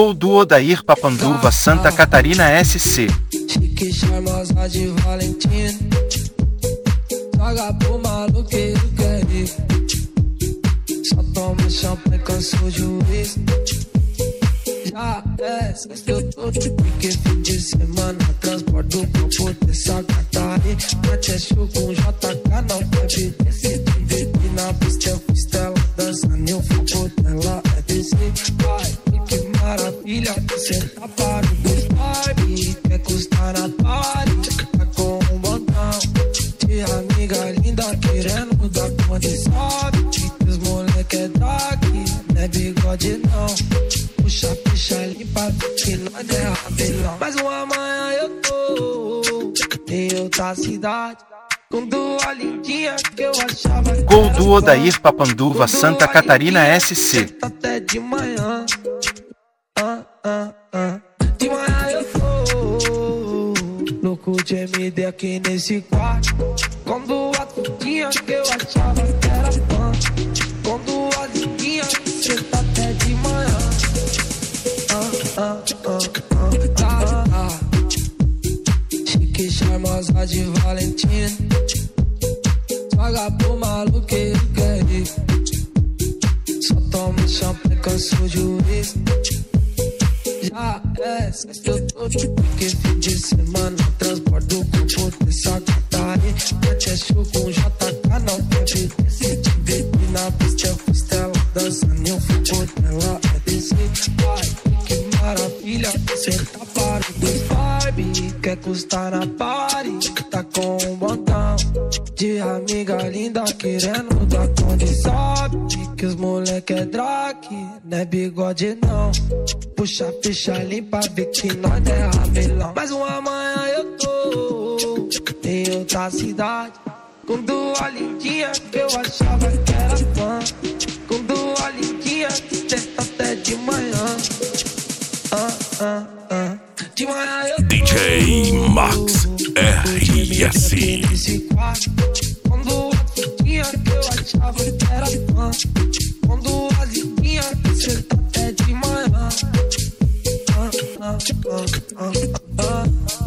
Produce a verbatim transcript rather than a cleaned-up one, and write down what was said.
Gol do Odair Papanduva, Santa Catarina S C. Chique, charmosa de Valentina, joga pro maluqueiro querer. Só toma champanhe, cansou de juiz. Já é sexta, eu tô de pique, fim de semana. Transbordo pra poder sacar aí. Mate é show com J K, não bebe desse. Baby na pista, eu fiz tela dançando, eu fui por tela. É desse, vai, que maravilha. Cê tá para o dois vibe, quer custar na party. Tá com um botão de amiga linda, querendo dar condição. Que os moleque é daqui, não é bigode não. Puxa, puxa, limpa, que nós é rabelão. Mas uma manhã eu tô em outra cidade, com duas lindinhas que eu achava. Gol do Odair Papanduva, Santa Catarina S C. Até de manhã, ah, ah, ah. De manhã eu tô louco de M D aqui nesse quarto, com duas lindinhas que eu achava que era fã. Com duas lindinhas, cê tá até de manhã. Ah, ah, ah, ah, ah. Chique, charmosa de Valentina, joga pro maluqueiro querer. Só toma champanhe, cansou de juiz. Já é sexta, eu tô de pique, fim de semana. Transbordo com poder sacatari. Mate é show com J K, não bebe desse. Te bebi na pista, eu fiz tela dançando, eu fui por tela. É desse, vai, que maravilha. Cê tá para o dois vibe, quer custar na party. Tá com um botão de amiga linda, querendo dar condição. Que os moleque é drag, não é bigode não. Puxa, ficha, limpa, vê que nós é rabelão. Mas uma manhã eu tô em outra cidade, com duas lindinhas que eu achava que era fã. Com duas lindinhas que tenta até de manhã. Ah, ah, ah. De manhã eu tô D J Max R S. Com duas lindinhas que eu achava que era fã. Com duas lindinhas que cê tá até de manhã. Ah, ah, ah, ah, ah.